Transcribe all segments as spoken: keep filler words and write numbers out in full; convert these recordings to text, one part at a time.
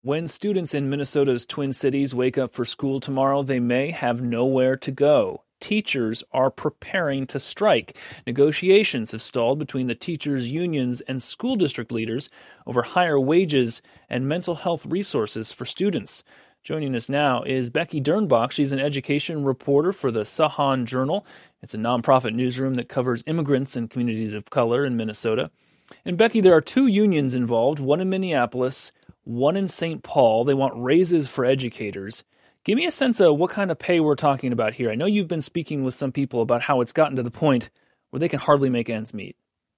When students in Minnesota's Twin Cities wake up for school tomorrow, they may have nowhere to go. Teachers are preparing to strike. Negotiations have stalled between the teachers' unions and school district leaders over higher wages and mental health resources for students. Joining us now is Becky Dernbach. She's an education reporter for the Sahan Journal. It's a nonprofit newsroom that covers immigrants and communities of color in Minnesota. And Becky, there are two unions involved, one in Minneapolis, one in Saint Paul. They want raises for educators. Give me a sense of what kind of pay we're talking about here. I know you've been speaking with some people about how it's gotten to the point where they can hardly make ends meet.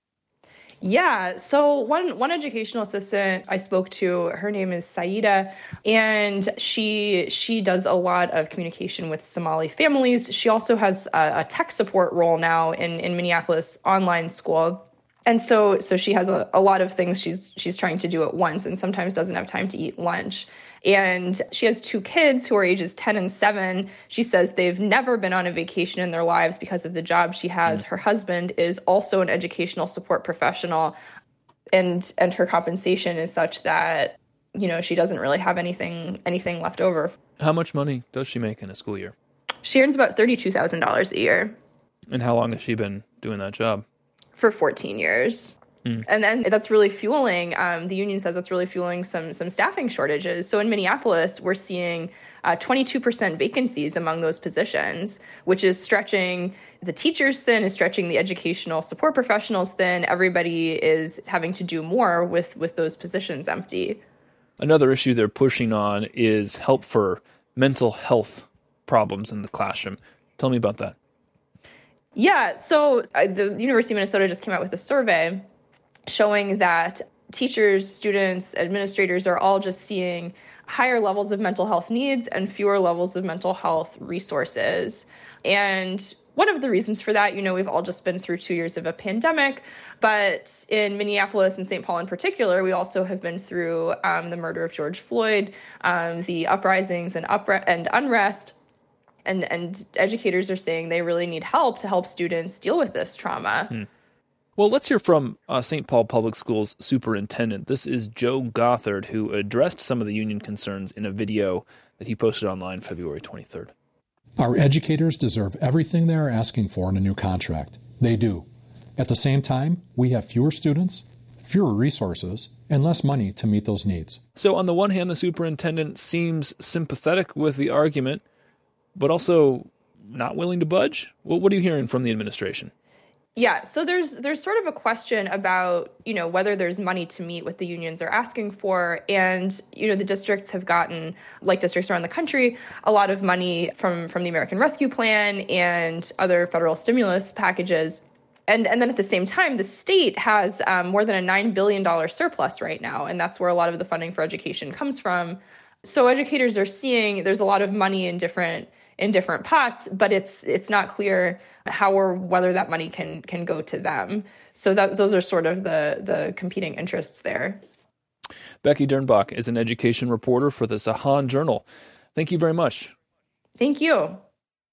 Yeah, so one one educational assistant I spoke to, her name is Saida, and she she does a lot of communication with Somali families. She also has a, a tech support role now in, in Minneapolis online school. And so so she has a, a lot of things she's she's trying to do at once and sometimes doesn't have time to eat lunch. And she has two kids who are ages ten and seven. She says they've never been on a vacation in their lives because of the job she has. Mm. Her husband is also an educational support professional, and and her compensation is such that, you know, she doesn't really have anything anything left over. How much money does she make in a school year? She earns about thirty-two thousand dollars a year. And how long has she been doing that job? For fourteen years. Mm. And then that's really fueling, um, the union says that's really fueling some some staffing shortages. So in Minneapolis, we're seeing uh, twenty-two percent vacancies among those positions, which is stretching the teachers thin, is stretching the educational support professionals thin. Everybody is having to do more with, with those positions empty. Another issue they're pushing on is help for mental health problems in the classroom. Tell me about that. Yeah, so uh, the University of Minnesota just came out with a survey showing that teachers, students, administrators are all just seeing higher levels of mental health needs and fewer levels of mental health resources. And one of the reasons for that, you know, we've all just been through two years of a pandemic, but in Minneapolis and Saint Paul in particular, we also have been through um, the murder of George Floyd, um, the uprisings and, upre- and unrest. And and educators are saying they really need help to help students deal with this trauma. Hmm. Well, let's hear from uh, Saint Paul Public Schools superintendent. This is Joe Gothard, who addressed some of the union concerns in a video that he posted online February twenty-third. Our educators deserve everything they are asking for in a new contract. They do. At the same time, we have fewer students, fewer resources, and less money to meet those needs. So on the one hand, the superintendent seems sympathetic with the argument, but also not willing to budge? Well, what are you hearing from the administration? Yeah, so there's there's sort of a question about, you know, whether there's money to meet what the unions are asking for. And, you know, the districts have gotten, like districts around the country, a lot of money from, from the American Rescue Plan and other federal stimulus packages. And and then at the same time, the state has um, more than a nine billion dollars surplus right now. And that's where a lot of the funding for education comes from. So educators are seeing there's a lot of money in different in different pots, but it's it's not clear how or whether that money can can go to them. So that those are sort of the the competing interests there. Becky Dernbach is an education reporter for the Sahan Journal. Thank you very much. Thank you.